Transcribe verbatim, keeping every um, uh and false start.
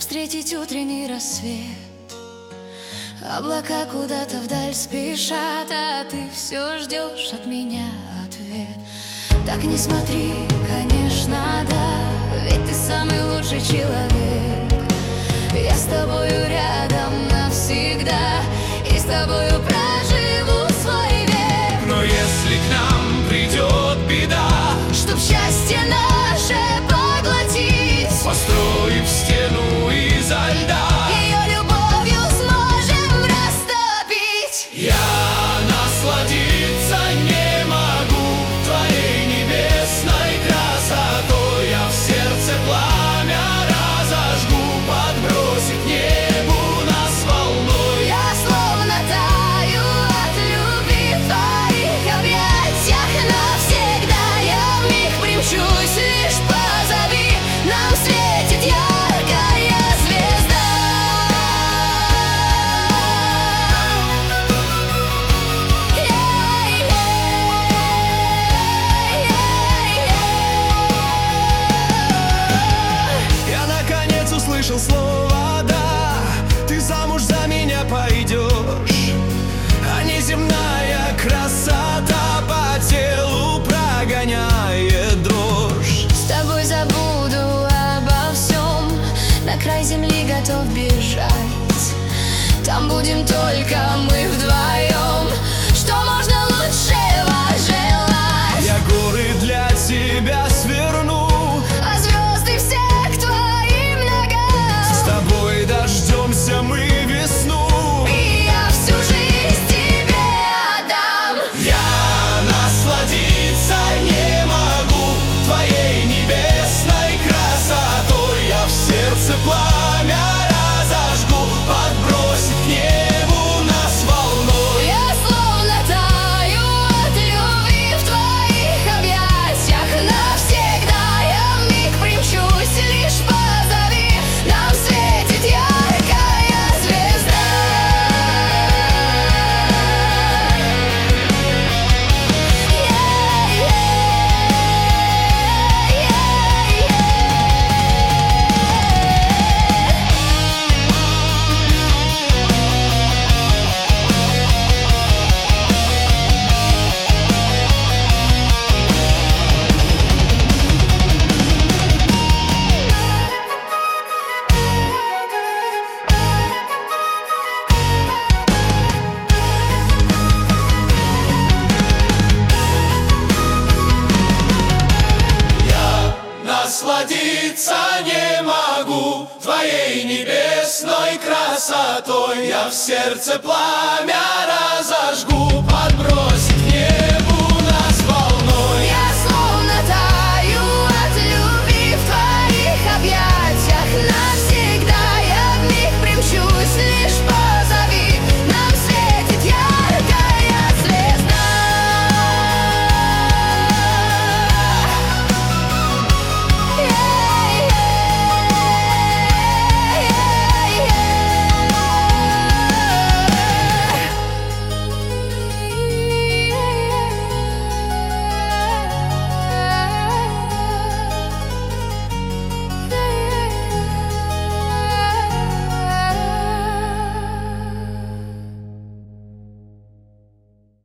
встретить утренний рассвет. Облака куда-то вдаль спешат, а ты все ждешь от меня ответ. Так не смотри, конечно, да, ведь ты самый лучший человек. Я с тобою рядом навсегда, и с тобою проживу свой век. Но если к нам придет беда, чтоб счастье наше поглотить, построив стену изо льда, ее любовью сможем растопить. я насладиться не могу твоей небесной красотой. Я в сердце пламя разожгу, подбросит небу нас волной. Я словно таю от любви в твоих объятиях навсегда. Я вмиг примчусь, лишь позови, нам светит яркая звезда. Я наконец услышал слово «да», ты замуж за меня пойдешь, а неземная красота по телу прогоняет дрожь. С тобой забуду обо всем, на край земли готов бежать. Там будем только мы вдвоем, что можно лучшего желать. Я горы для тебя сверну, А звезды все к твоим ногам. с тобой дождемся мы весну. И я всю жизнь тебе отдам. Я насладиться не могу твоей небесной красотой. Я в сердце пламя разожгу, подбросит к небу нас волной. Я словно таю от любви в твоих объятиях навсегда. Я вмиг примчусь, лишь позови, нам светит яркая звезда. Насладиться не могу твоей небесной красотой. Я в сердце пламя разожгу,